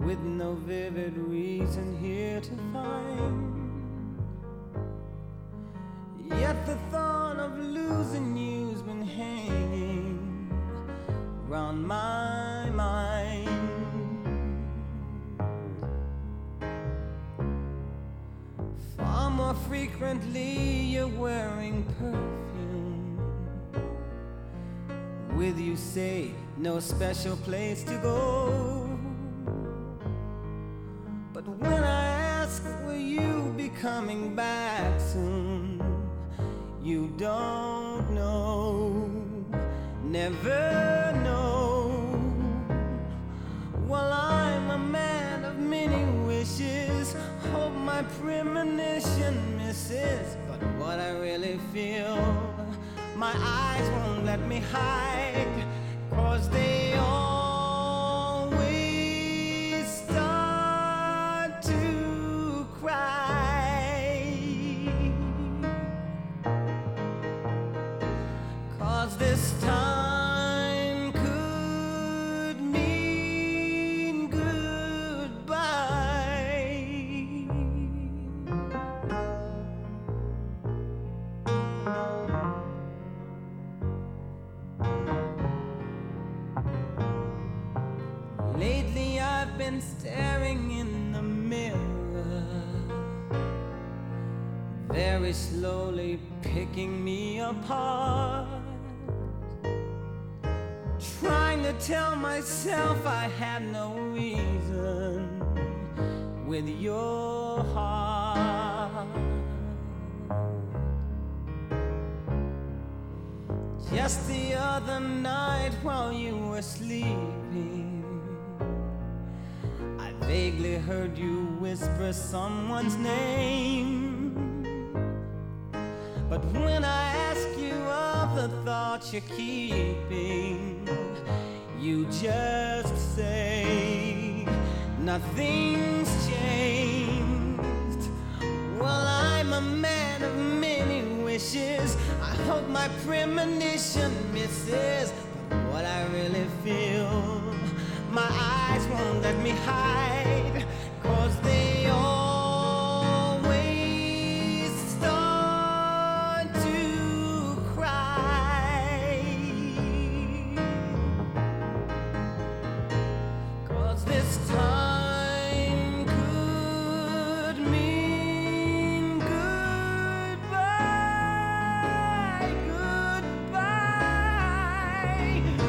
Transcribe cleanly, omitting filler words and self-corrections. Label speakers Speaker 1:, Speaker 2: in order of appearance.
Speaker 1: with no vivid reason here to find. Yet the thought of losing you's been hanging round my mind. Far more frequently you're wearing perfume. With you say no special place to go. But when I ask will you be coming back soon, you don't know, never know. Well, I'm a man of many wishes, hope my premonition misses. But what I really feel, my eyes won't let me hide, 'cause they always start to cry. 'Cause this time could mean goodbye. Lately I've been staring in the mirror, very slowly picking me apart, trying to tell myself I had no reason with your heart. Just the other night while you were sleeping, I vaguely heard you whisper someone's name. But when I ask you of the thoughts you're keeping, you just say nothing's changed. Well, I'm a man of many wishes, I hope my premonition misses. But what I really feel, my eyes won't let me hide, 'cause they always start to cry. 'Cause this time could mean goodbye, goodbye.